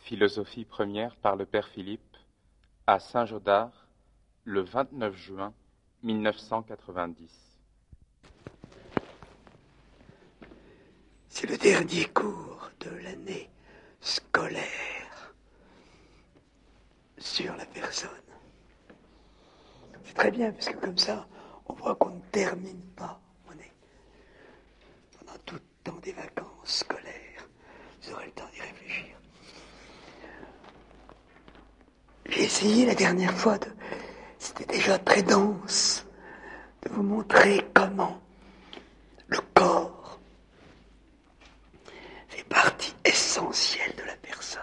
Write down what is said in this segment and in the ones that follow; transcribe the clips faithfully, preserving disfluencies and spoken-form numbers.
Philosophie première par le Père Philippe, à Saint-Gaudard, le vingt-neuf juin mille neuf cent quatre-vingt-dix. C'est le dernier cours de l'année scolaire sur la personne. C'est très bien, parce que comme ça, on voit qu'on ne termine pas. On est pendant tout le temps des vacances scolaires. Vous aurez le temps d'y réfléchir. J'ai essayé la dernière fois, de, c'était déjà très dense, de vous montrer comment le corps fait partie essentielle de la personne.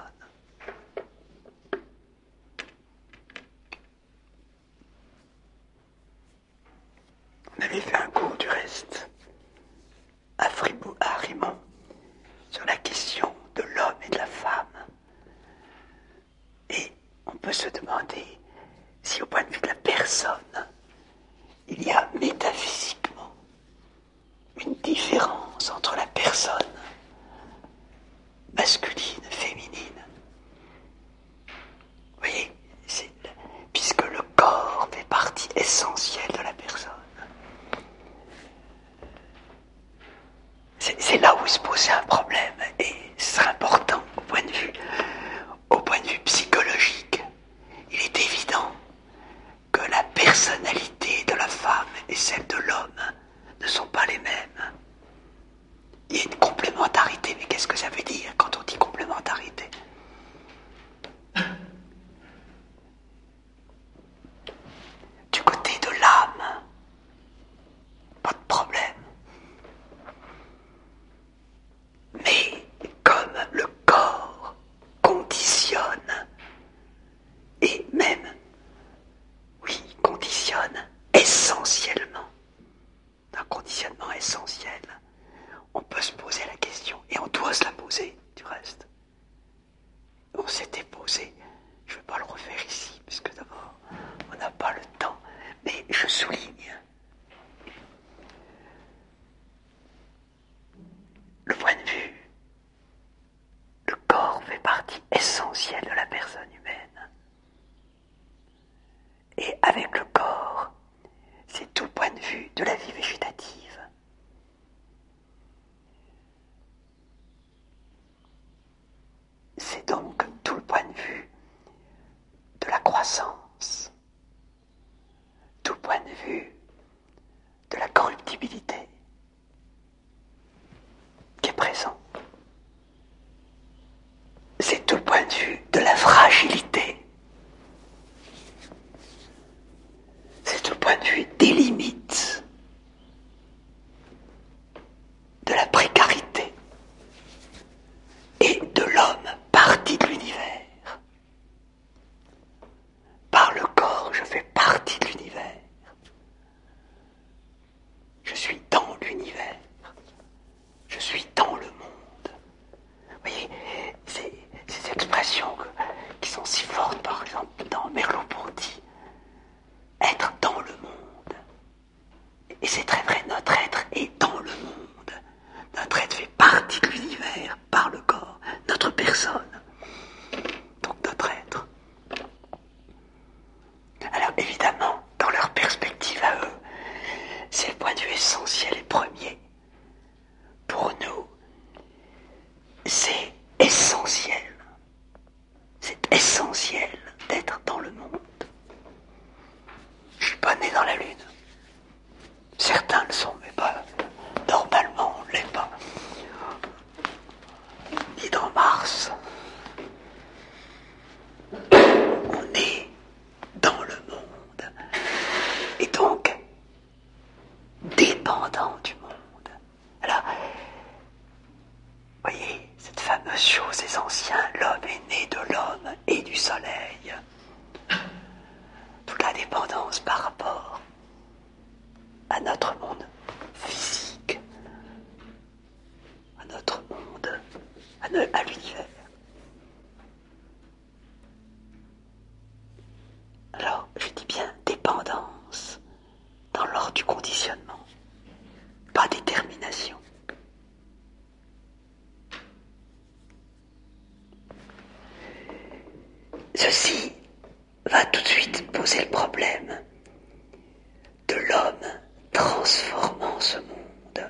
On avait fait un cours du reste à Fribourg, à Rimont, sur la question de l'homme et de la femme. Et on peut se demander si au point de vue de la personne, il y a métaphysiquement une différence entre la personne masculine, féminine. Vous voyez, c'est, puisque le corps fait partie essentielle de la personne. C'est, c'est là où se posait un problème, et c'est important au point de vue, au point de vue psychologique. Il est évident que la personnalité de la femme et celle de l'homme ne sont pas les mêmes. Il y a une complémentarité, mais qu'est-ce que ça veut dire quand on dit complémentarité ? Du côté de l'âme, pas de problème. Mais comme le corps conditionne, et même, oui, conditionne essentiellement, un conditionnement essentiel, on peut se poser la question, et on doit se la poser, du reste. On s'était posé, je ne vais pas le refaire ici, parce que d'abord, on n'a pas le temps, mais je souligne le point de vue. Le corps fait partie essentielle de la personne humaine. Et avec le corps, c'est tout le point de vue de la vie végétative. C'est donc tout le point de vue de la croissance, tout le point de vue de la corruptibilité qui est présent. C'est tout le point de vue de la fragilité. C'est tout le point de vue des limites, de la précarité et de l'homme partie de l'univers. Par le corps, je fais partie de l'univers. Je suis dans l'univers. Je suis dans le monde. Vous voyez, ces, ces expressions que, qui sont si fortes, par exemple, dans Merleau-Ponty. Être dans le monde. Et c'est très vrai, notre être est dans le monde. Notre être fait partie de l'univers par le corps. Notre personne. Donc notre être. Alors évidemment, dans leur perspective à eux, c'est le point de vue essentiel et premier. Pour nous, c'est essentiel. C'est essentiel d'être dans le monde. Je suis pas né dans la Lune. Certains le sont, mais pas. Normalement, on ne l'est pas. Ni dans Mars. On est dans le monde. Et donc, dépendant du monde. Alors, voyez, cette fameuse chose des anciens, l'homme est né de l'homme et du soleil. Toute la dépendance par rapport à notre monde physique, à notre monde, à, ne, à l'univers. Ceci va tout de suite poser le problème de l'homme transformant ce monde.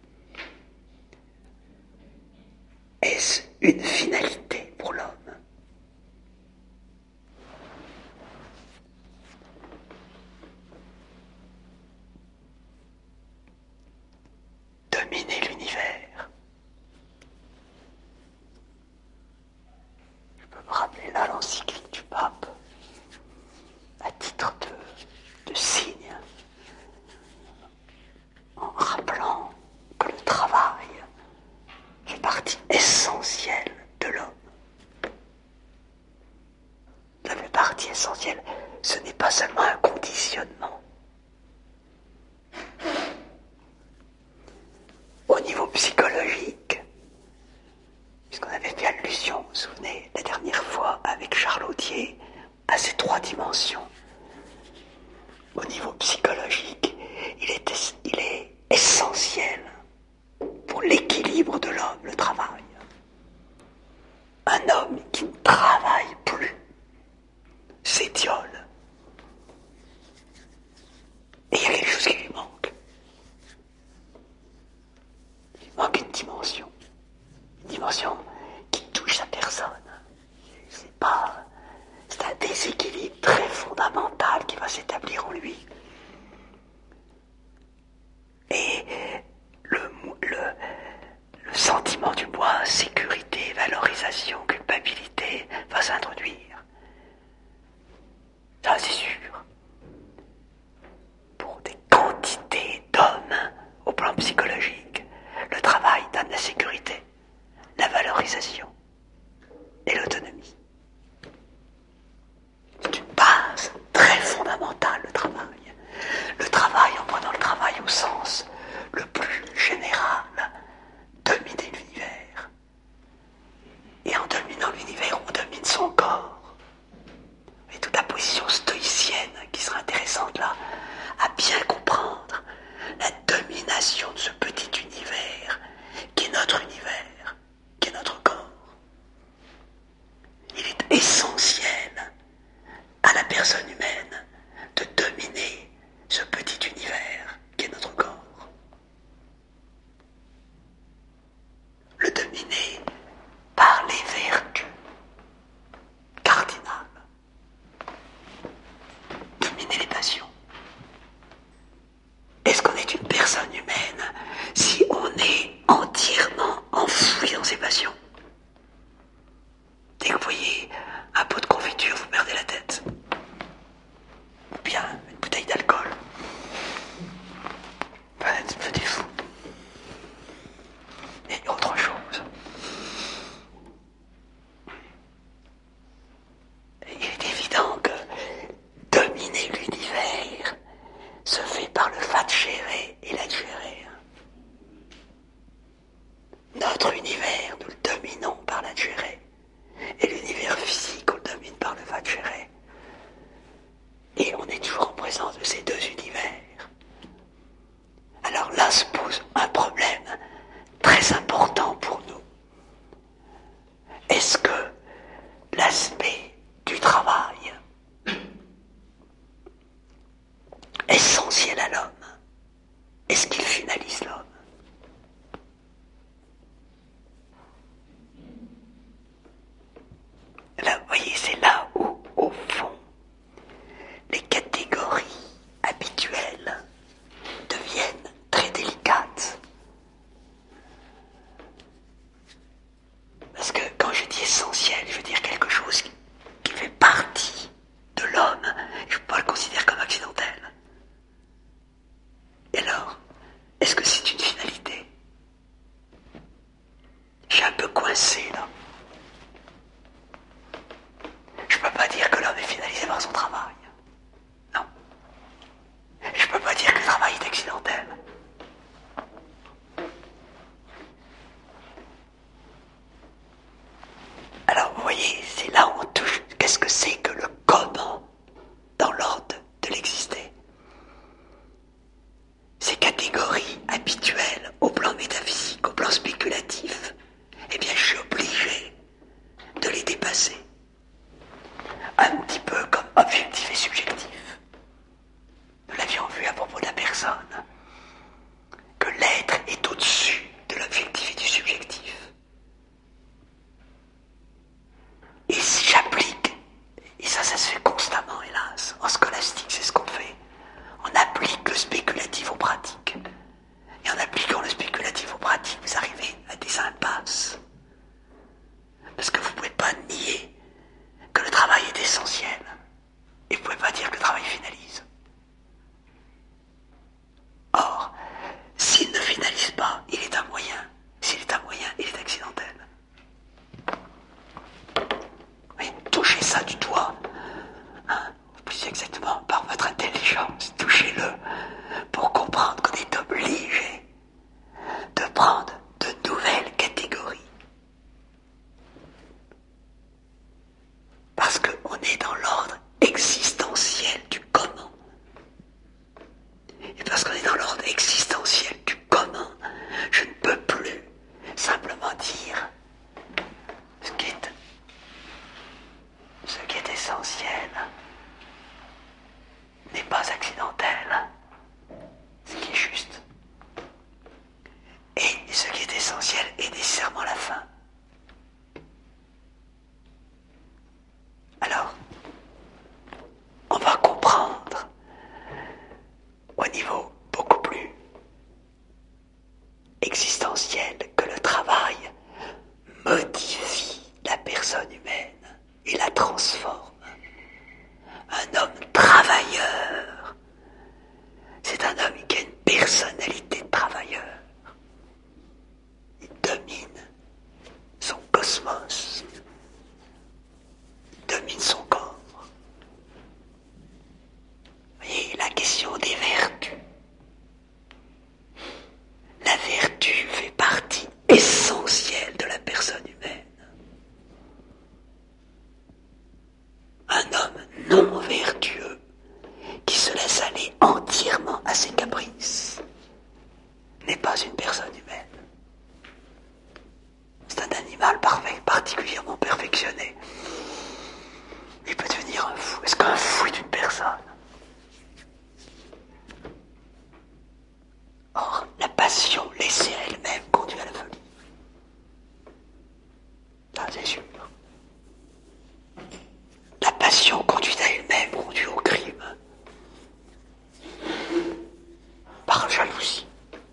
Est-ce une finalité pour l'homme? Dominer l'univers. Je peux me rappeler là l'encyclique du pape à titre de, de signe, en rappelant que le travail fait partie essentielle de l'homme. Ça fait partie essentielle. Ce n'est pas seulement un conditionnement. Au niveau psychologique, puisqu'on avait fait allusion, vous vous souvenez, la dernière fois avec Charles Audier, à ces trois dimensions. Au niveau psychologique, il est, il est essentiel pour l'équilibre de l'homme, le travail. Un homme qui ne travaille plus s'étiole. Et il y a quelque chose qui lui manque. Il manque une dimension. Une dimension qui touche sa personne. C'est pas... C'est un déséquilibre très fondamental qui va s'établir en lui. Et le, le, le sentiment du moi, sécurité, valorisation, culpabilité, va s'introduire. Ça, c'est sûr. Pour des quantités d'hommes au plan psychologique, le travail donne la sécurité, la valorisation et l'autonomie. C'est une base très fondamentale, le travail. Le travail, en prenant le travail au sens le plus général, dominer l'univers. Et en dominant l'univers, on domine son corps. Et toute la position stoïcienne qui sera intéressante là, à bien comprendre la domination de ce petit univers qui est notre univers, qui est notre corps. Il est essentiel à la personne humaine de dominer ce petit univers qui est notre corps. Le dominer par les vertus cardinales. Dominer les passions. Est-ce qu'on est une personne humaine si on est entièrement enfoui dans ses passions? Dès que vous voyez un pot de confiture, vous perdez la tête. Ou bien une bouteille d'alcool. Vous êtes un peu des fous. Et autre chose. Il est évident que dominer l'univers se fait par le facere et l'agere. Notre univers, nous le dominons par l'agere. Et l'univers physique, on le domine par le facere. Et on est toujours en présence de ces deux univers. Alors là se pose un problème très important pour nous. Est-ce que l'aspect du travail essentiel à l'homme, est-ce qu'il finalise l'homme? Là, vous voyez, c'est là où, au fond, les catégories habituelles deviennent très délicates. Parce que quand je dis essentiel, je veux dire quelque chose qui, qui fait partie de l'homme. Je ne peux pas le considérer comme accidentel. Et alors, est-ce que c'est une finalité? Je suis un peu coincé là. Je ne peux pas dire que l'homme est finalisé par son travail. Non. Je ne peux pas dire que le travail est accidentel. Alors vous voyez, c'est là où on touche. Qu'est-ce que c'est que le comment dans l'ordre de l'exister? Ces catégories habituelles au plan métaphysique, au plan spéculatif, eh bien je suis obligé de les dépasser. un petit peu comme objectif et subjectif. Nous l'avions vu à propos de la personne, que l'être est au-dessus de l'objectif et du subjectif. Et si j'applique, et ça, ça se fait constamment, hélas, en scolastique, c'est ce qu'on fait, on applique le spéculatif aux pratiques. Et en appliquant le spéculatif aux pratiques, vous arrivez à des impasses. Parce que vous ne pouvez pas nier que le travail est essentiel. Et vous ne pouvez pas dire que le travail finalise. Or, s'il ne finalise pas, il est un moyen. S'il est un moyen, il est accidentel. Oui, touchez ça du doigt. Hein, plus exactement, par votre intelligence, touchez-le pour comprendre qu'on est obligé de prendre de nouvelles catégories. Parce qu'on est dans l'ordre existentiel du comment. Et parce qu'on est dans l'ordre existentiel du comment, je ne peux plus simplement dire ce qui est, ce qui est essentiel n'est pas accidentel, ce qui est juste. Et ce qui est essentiel est nécessairement la fin. Alors, on va comprendre au niveau beaucoup plus existentiel que le travail modifie la personne humaine et la transforme. Un homme travailleur, c'est un homme qui a une personnalité de travailleur. Il domine son cosmos, il domine son corps. Vous voyez, la question des vertus. La vertu fait partie essentielle de la personne humaine. Un homme non vertueux qui se laisse aller entièrement à ses caprices n'est pas une personne humaine. C'est un animal parfait, particulièrement perfectionné. Il peut devenir un fou. Est-ce qu'un fou est une personne? Or, la passion laissée à elle-même conduit à la folie. Ça, c'est sûr. La passion conduite à elle-même conduit au crime. Par jalousie.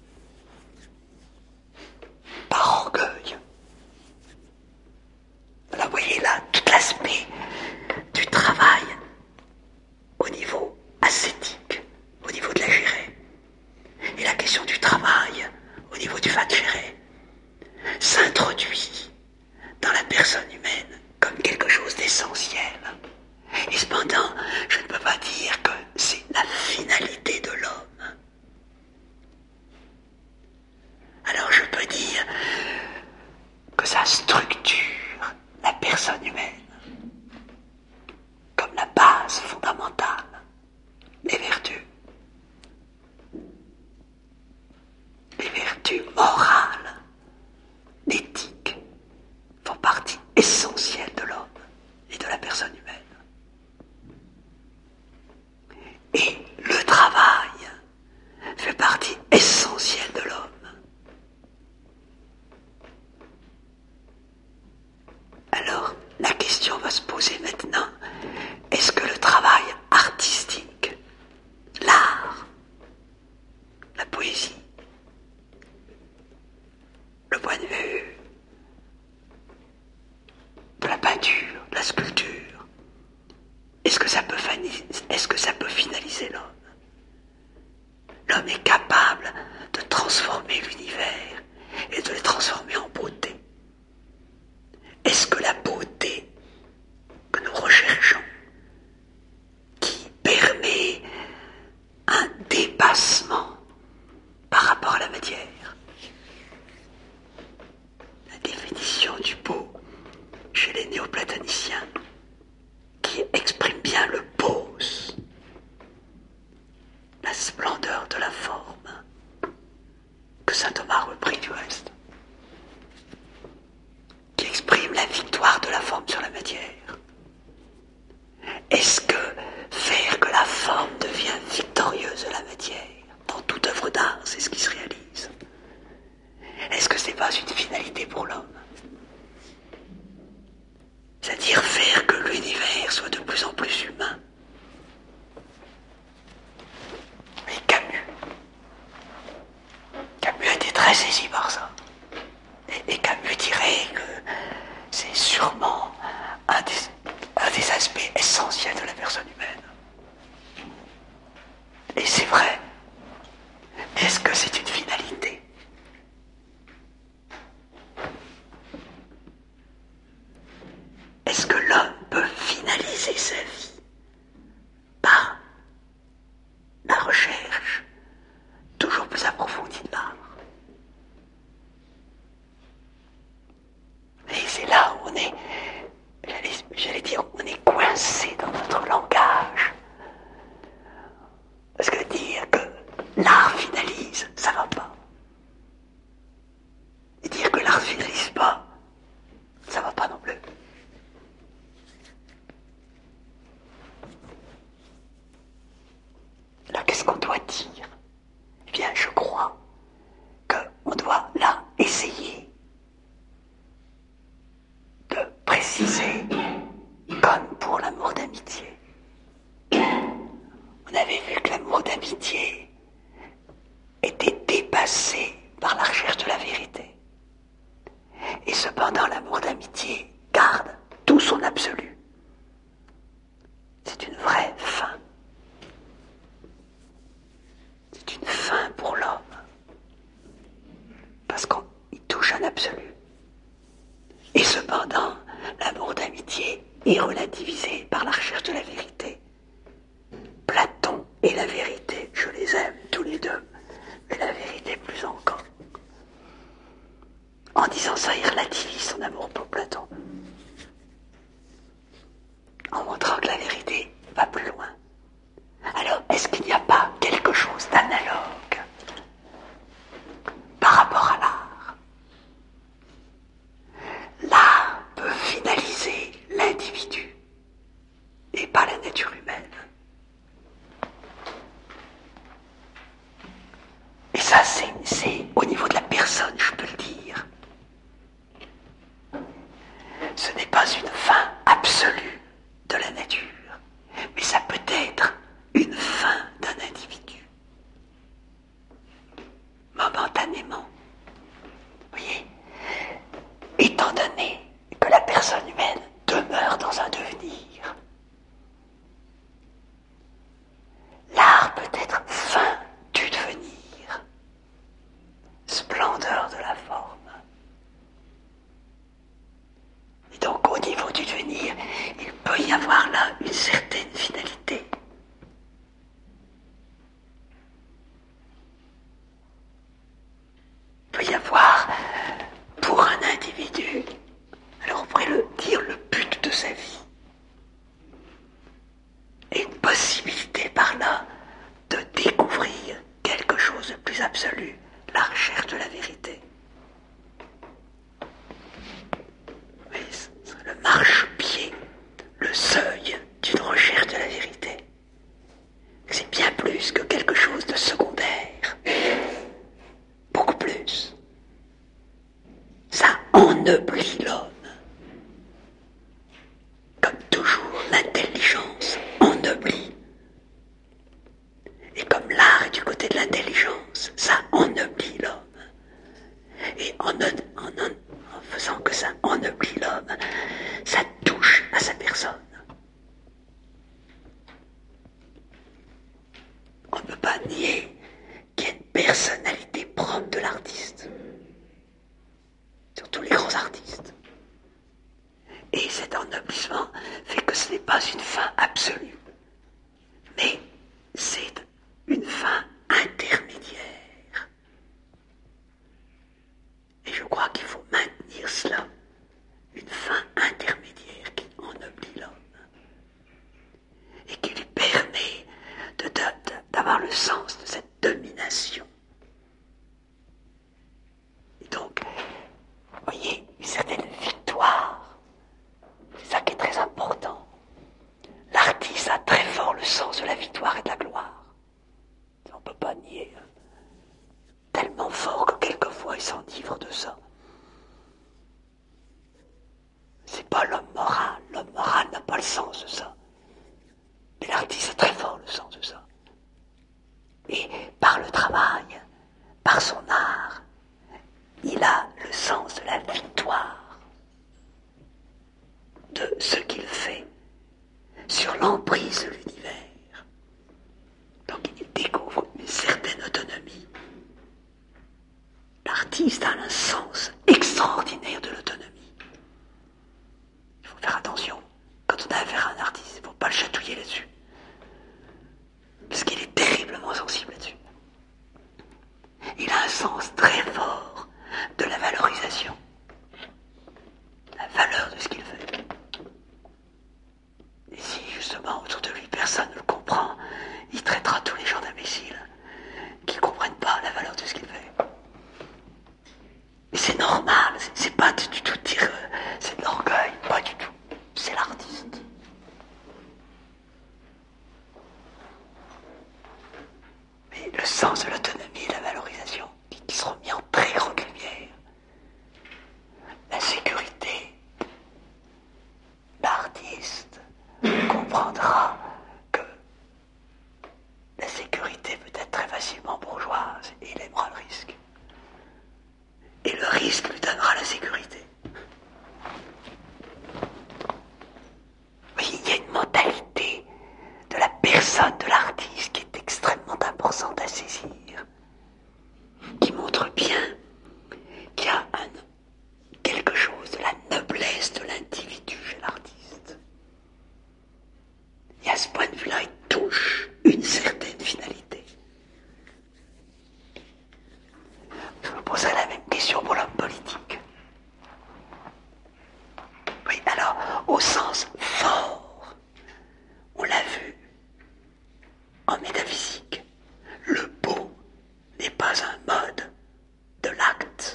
Par orgueil. Là, vous voyez là, tout l'aspect du travail au niveau ascétique, au niveau de la gérée. Et la question du travail au niveau du va gérer s'introduit dans la personne humaine comme quelque chose d'essentiel. Et cependant, je ne peux pas dire que c'est la finalité de l'homme. Alors je peux dire que ça structure la personne humaine comme la base fondamentale, les vertus. Les vertus morales, l'éthique, font partie essentielle de l'homme et de la personne humaine. Et le travail fait partie essentielle de l'homme. Alors, la question va se poser maintenant, est-ce que le travail artistique, l'art, la poésie, le point de vue de la peinture, de la sculpture, est-ce que ça peut, est-ce que ça peut finaliser l'homme? L'homme est capable de transformer l'univers et de le transformer en beauté. Est-ce que la beauté que nous recherchons, qui permet un dépassement par rapport à la matière, la définition du beau chez les néoplatoniciens, c'est-à-dire faire que l'univers soit de plus en plus humain. Et Camus, Camus a été très saisi par ça. Et, et Camus dirait que c'est sûrement un des, un des aspects essentiels de la personne humaine. Et c'est vrai. Est-ce que c'est une finalité ? Est-ce que l'homme peut finaliser sa vie par la recherche toujours plus approfondie de l'art ? Et c'est là où on est, j'allais, j'allais dire, on est coincé dans notre langage. Parce que dire que l'art finalise, ça va pas. Et dire que l'art finalise pas, ça va pas non plus. Là, qu'est-ce qu'on doit dire ? Eh bien, je crois qu'on doit, là, essayer de préciser, comme pour l'amour d'amitié. On avait vu que l'amour d'amitié était dépassé par la recherche de la vérité. Et cependant, l'amour d'amitié garde tout son absolu. C'est une vraie fin. C'est une fin pour l'homme. Parce qu'il touche un absolu. Et cependant, l'amour d'amitié est relativisé par la recherche de la vérité. Platon et la vérité, je les aime tous les deux, mais la vérité plus encore. En disant ça, il relativise son amour pour Platon. En montrant que la vérité va plus loin. Alors, est-ce qu'il n'y a pas quelque chose d'analogue par rapport à l'art ? L'art peut finaliser l'individu et pas la nature humaine. Et ça, c'est, c'est au niveau de la personne, je peux le dire. Ce n'est pas une fin absolue de la nature, mais ça peut être une fin d'un individu. Momentanément. Vous voyez ? Étant donné que la personne humaine demeure dans un devenir, l'art peut être fin du devenir, splendeur de la forme. Et donc au niveau du devenir, il peut y avoir là une certaine finalité. Il peut y avoir pour un individu, alors on pourrait le dire le but de sa vie, et une possibilité par là de découvrir quelque chose de plus absolu, la recherche de la vérité. Oui, c'est le marchepied, le seuil d'une recherche de la vérité. C'est bien plus que quelque chose de secondaire. Beaucoup plus. Ça ennoblit l'homme. Comme toujours, l'intelligence ennoblit. Et comme l'art est du côté de l'intelligence, ça ennoblit. l'emprise de l'univers. Donc il découvre une certaine autonomie. L'artiste a un sens extraordinaire de l'autonomie. Il faut faire attention. Quand on a affaire à un artiste, il ne faut pas le chatouiller là-dessus. Parce qu'il est terriblement sensible là-dessus. Il a un sens très fort de la valorisation. La valeur de ce qu'il fait. Et si justement autour de lui personne ne le comprend, il traitera tous les gens d'imbéciles qui ne comprennent pas la valeur de ce qu'il fait. Mais c'est normal, c'est, c'est pas du tout dire euh, c'est de l'orgueil, pas du tout. C'est l'artiste. Mais le sens de l'autonomie et la valorisation qui seront mis en très grande lumière. La sécurité. L'artiste comprendra que la sécurité peut être très facilement bourgeoise et il aimera le risque. Et le risque lui donnera la sécurité. Oui, il y a une mentalité de la personne de l'artiste qui est extrêmement importante à saisir, qui montre bien qu'il y a un, quelque chose de la noblesse de l'individu chez l'artiste. Et à ce point de vue-là, il touche une certaine finalité. Je me poserai la même question pour l'homme politique. Oui, alors, au sens fort, on l'a vu, en métaphysique, le beau n'est pas un mode de l'acte,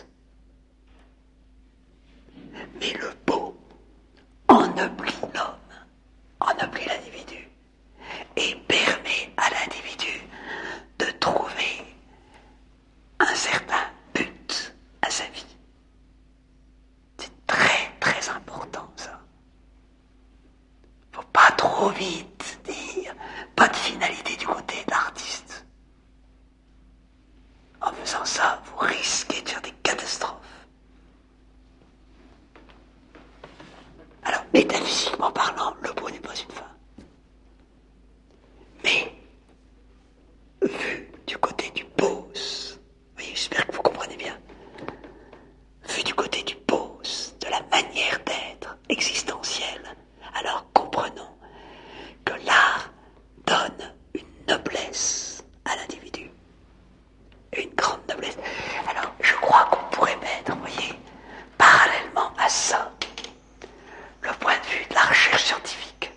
mais le beau ennoblit l'homme, ennoblit l'individu, et permet à l'individu de trouver un certain but à sa vie. C'est très très important ça. Faut pas trop vite dire pas de finalité du côté de l'artiste. En faisant ça, vous risquez de faire des catastrophes. Alors, métaphysiquement parlant, le beau n'est pas une fin. Mais, vu du côté du pose, oui, j'espère que vous comprenez bien, vu du côté du pose, de la manière d'être existentielle, alors comprenons que l'art donne une noblesse à l'individu. Une grande noblesse. Alors, je crois qu'on pourrait mettre, vous voyez, parallèlement à ça, le point de vue de la recherche scientifique.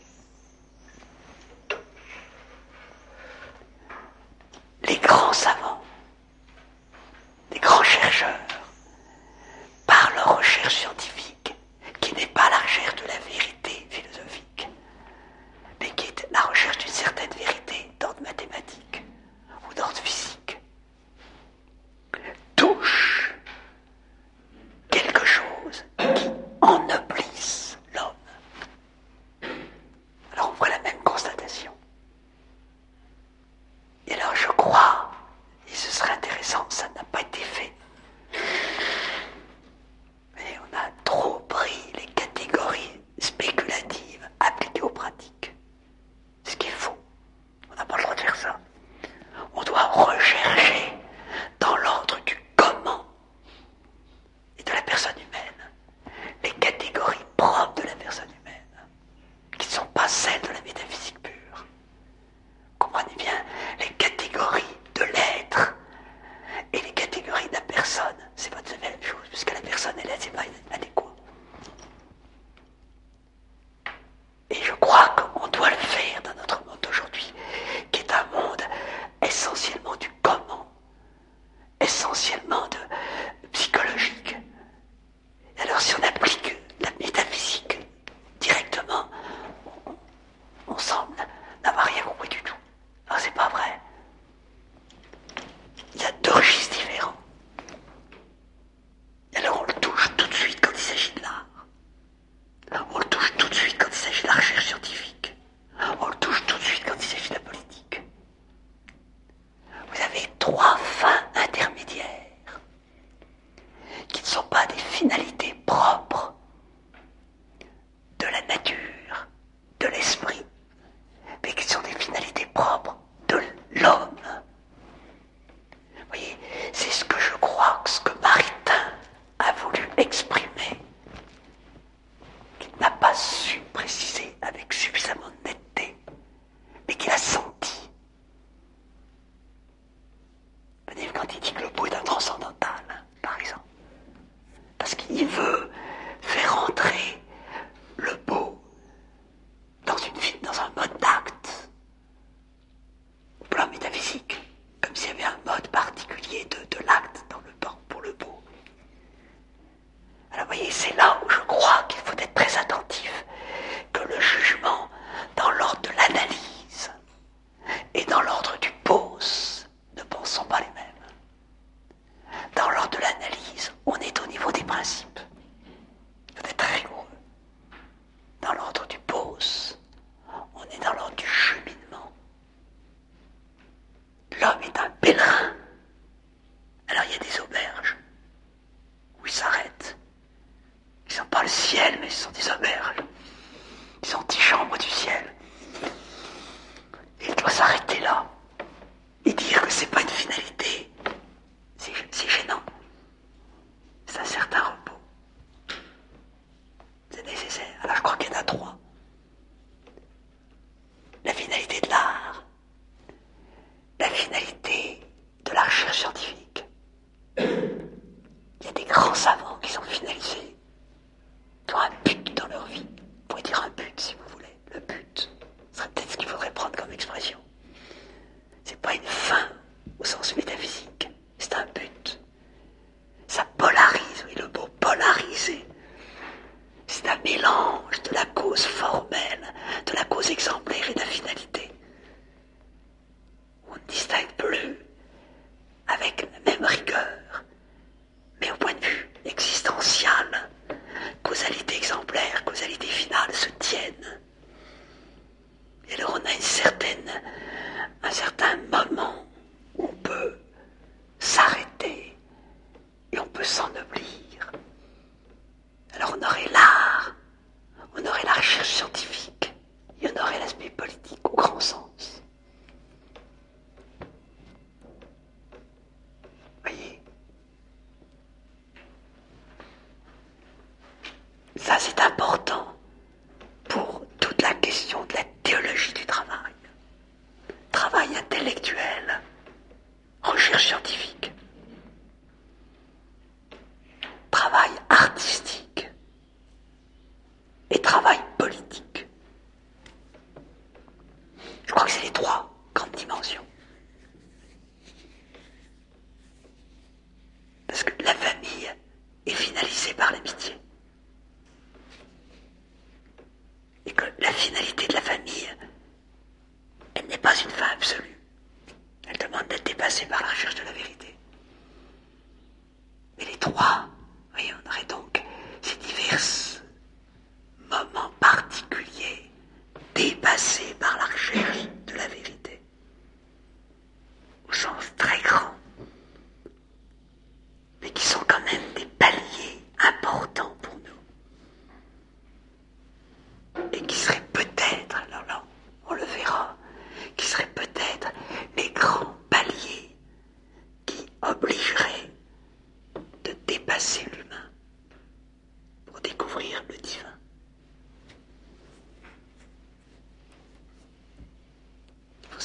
Les grands savants, les grands chercheurs, par leur recherche scientifique, qui n'est pas la recherche de la vérité philosophique, mais qui est la recherche d'une certaine vérité d'ordre mathématique ou d'ordre physique, touche quelque chose qui ennoblisse l'homme. Alors on voit la même constatation. Et alors je crois, et ce serait intéressant, ça n'a pas été fait, mais on a trop pris les catégories spéculatives appliquées aux pratiques. Ce qui est faux. On n'a pas le droit de faire ça. On doit rechercher dans l'ordre du comment et de la personne humaine les catégories propres de la personne humaine, qui ne sont pas celles de la métaphysique pure. Comprenez bien, les catégories de l'être et les catégories de la personne, c'est pas la même chose, puisque la personne et l'être, c'est pas adéquat. Et je crois qu'on doit le faire dans notre monde d'aujourd'hui, qui est un monde essentiellement du comment, essentiellement de psychologique. Et alors si on applique la métaphysique directement, on, on semble n'avoir rien compris du tout. Alors c'est pas vrai. Il y a deux registres différents. Et alors on le touche tout de suite quand il s'agit de l'art. On le touche tout de suite quand il s'agit de la recherche scientifique.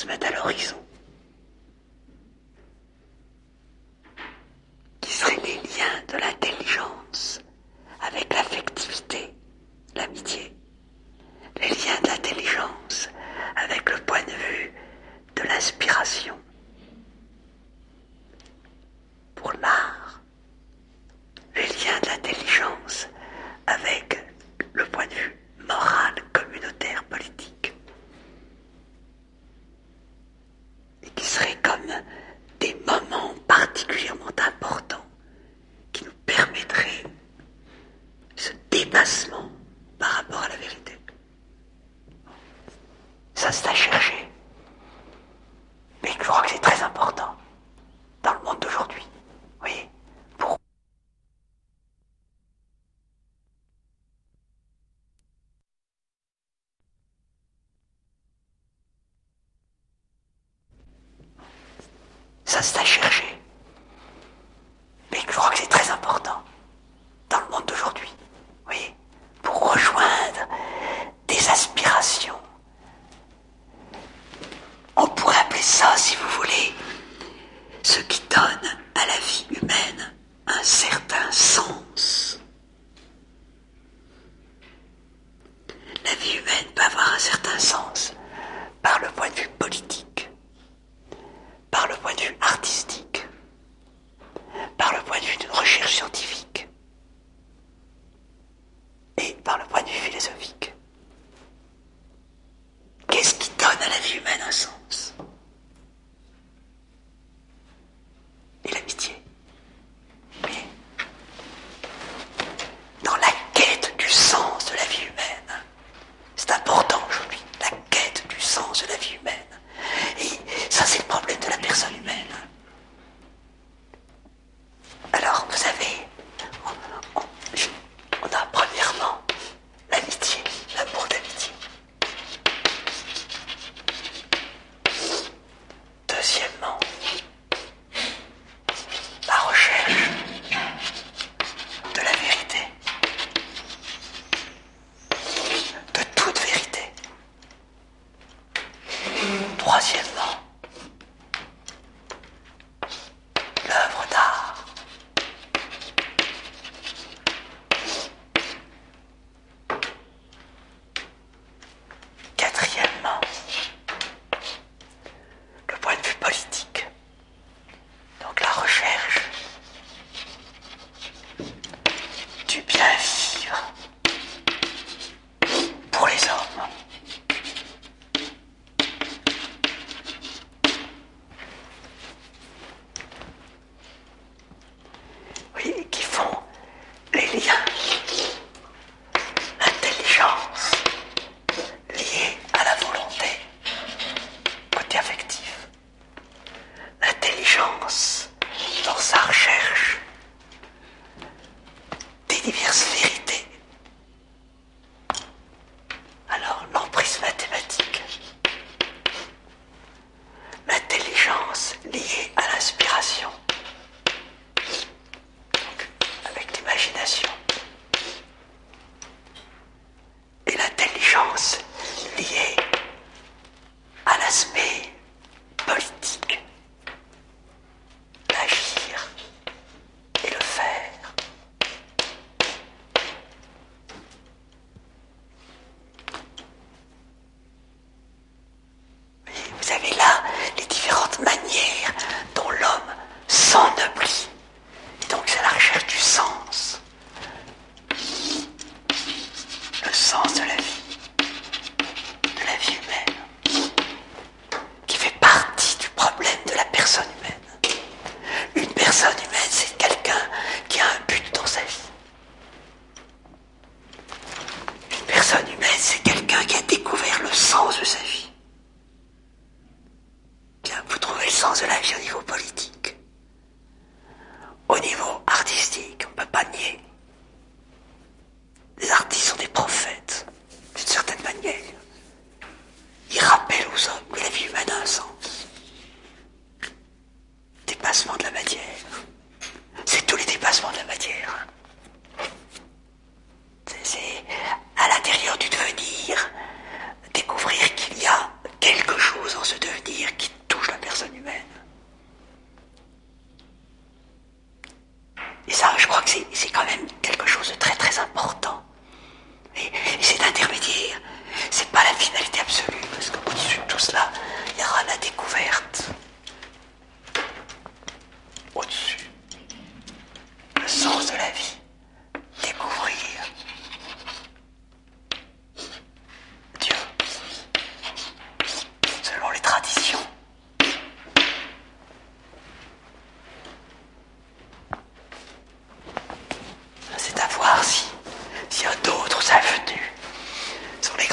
se mettent à l'horizon, qui seraient les liens de l'intelligence avec l'affectivité, l'amitié, les liens de l'intelligence avec le point de vue de l'inspiration. Pour l'art, les liens de l'intelligence avec le point de vue moral, communautaire, politique. Et qui seraient comme des moments particulièrement importants qui nous permettraient ce dépassement par rapport à la vérité. Ça, c'est à chercher. Mais je crois que c'est très important dans le monde d'aujourd'hui. Oui, pour ça, c'est à chercher. Mais je crois que c'est très important dans le monde d'aujourd'hui. Oui, pour rejoindre des aspirations. On pourrait appeler ça, si vous voulez, ce qui donne à la vie humaine un certain sens. La vie humaine peut avoir un certain sens par le point de vue politique, par le point de vue artistique, par le point de vue d'une recherche scientifique et par le point de vue philosophique. Qu'est-ce qui donne à la vie humaine un sens? Et l'amitié. Oui. Dans la quête du sens de la vie humaine, c'est important aujourd'hui, la quête du sens de la vie humaine. Et ça, c'est le problème de la personne humaine. Alors, vous savez, on, on, on a premièrement l'amitié, l'amour d'amitié. Deuxièmement, la recherche de la vérité, de toute vérité. Troisièmement, l'œuvre d'art. Quatrièmement, le point de vue politique. Donc la recherche du bien vivre pour les hommes. Oui, qui font les liens, l'intelligence liée à la volonté, côté affectif. L'intelligence dans sa recherche des diverses vérités. Alors, l'emprise mathématique. L'intelligence liée à l'inspiration. Donc, avec l'imagination. Et l'intelligence liée à l'aspect politique. L'agir et le faire. Et vous avez là les différentes manières dont l'homme s'ennoblit. Et donc c'est la recherche du sens. Le sens de la vie, de la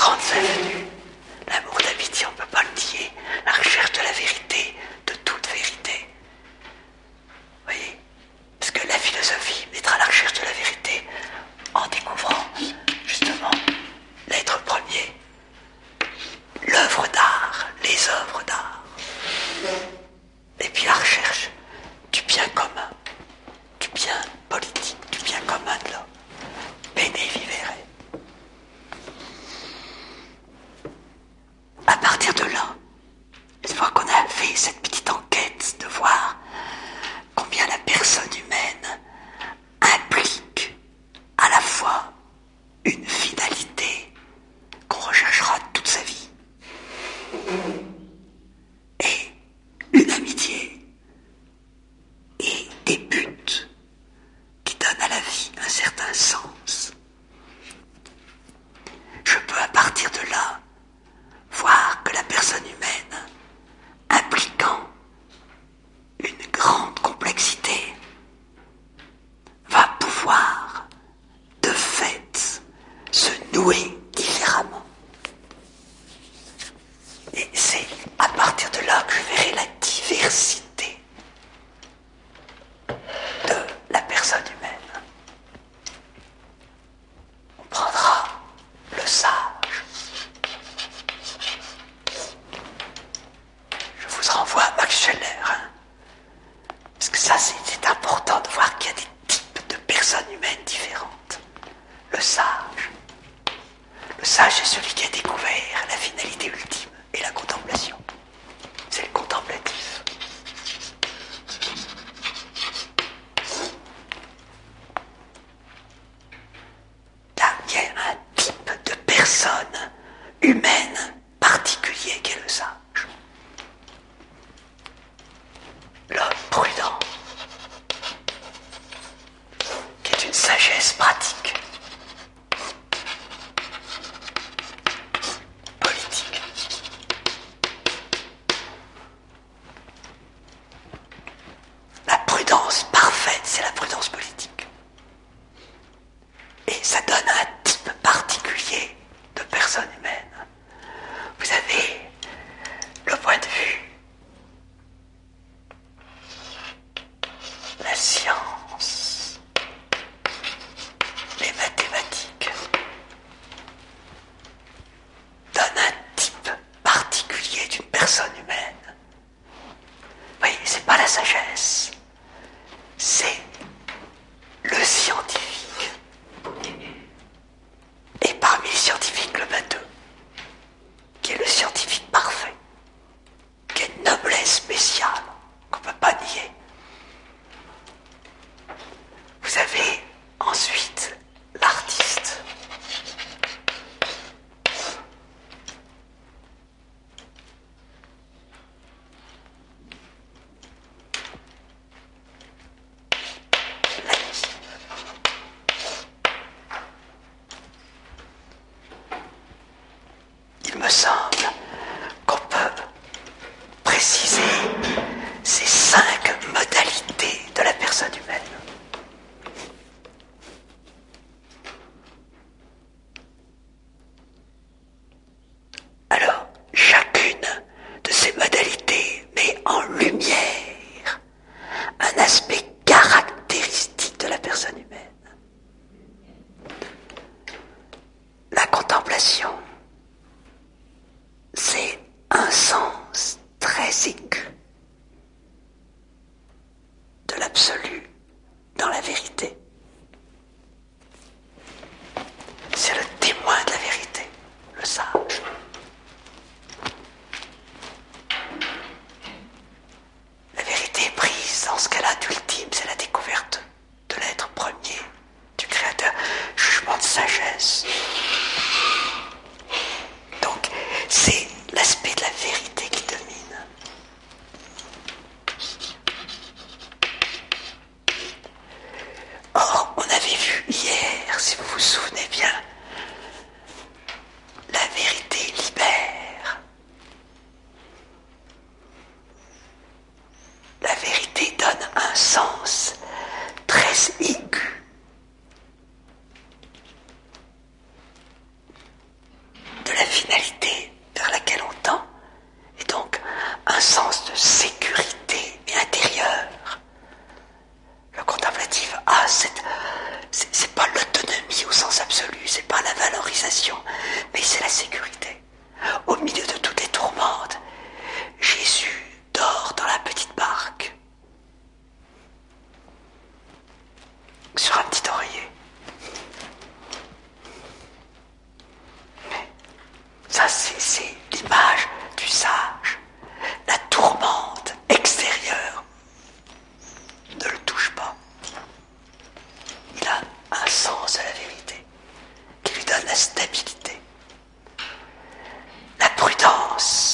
grandes avenues. L'amour d'amitié, on ne peut pas le nier. La recherche de la vérité, de toute vérité. Vous voyez? Parce que la philosophie mettra la recherche de la vérité en découvrant, justement, l'être premier, l'œuvre d'art, les œuvres d'art. Et puis la recherche du bien commun, du bien politique, du bien commun de l'homme. Bene vivere. À partir de là, une fois qu'on a fait cette petite enquête de voir combien la personne humaine implique à la fois une finalité qu'on recherchera toute sa vie et une amitié et des buts qui donnent à la vie un certain sens. Je peux à partir de là voir que la personne humaine, impliquant une grande complexité, va pouvoir, de fait, se nouer différemment. Et c'est à partir de là que je verrai la diversité de la personne humaine. On prendra le sage. Je vous renvoie à Max Scheler, hein, parce que ça c'est, c'est important de voir qu'il y a des types de personnes humaines différentes. Le sage. Le sage est celui qui a découvert la finalité ultime et la contemplation. C'est le contemplatif. Là, il y a un type de personne humaine particulier qui est le sage. L'homme prudent, qui est une sagesse pratique, politique. La prudence parfaite, c'est la prudence politique. Et ça donne un type particulier de personne humaine. Vous avez le point de vue, la science, les mathématiques, donne un type particulier d'une personne humaine. Vous voyez, c'est pas la sagesse, c'est le scientifique. Et parmi les scientifiques, le bateau, qui est le scientifique parfait, qui a une noblesse spéciale qu'on ne peut pas nier. Vous avez ensuite l'artiste. L'ami. Il me semble qu'on peut préciser ces cinq modalités de la personne humaine. Alors, chacune de ces modalités met en lumière un aspect caractéristique de la personne humaine. La contemplation, c'est un sens très aigu de l'absolu dans la vérité. C'est le témoin de la vérité, le sage. La vérité est prise dans ce qu'elle a d'ultime, c'est la découverte de l'être premier, du créateur, jugement de sagesse. Donc, c'est l'aspect de la vérité qui domine. Or, on avait vu hier, si vous vous souvenez bien, la vérité libère. La vérité donne un sens très aigu de la finalité vers laquelle on tend, et donc un sens de sécurité intérieure. Le contemplatif a cette... C'est, c'est pas l'autonomie au sens absolu, c'est pas la valorisation, mais c'est la sécurité. Au milieu de toutes les tourmentes, Jésus dort dans la petite barque, sur un petit oreiller. Mais ça, c'est, c'est l'image du sage. La tourmente extérieure ne le touche pas. Il a un sens de la vérité qui lui donne la stabilité. La prudence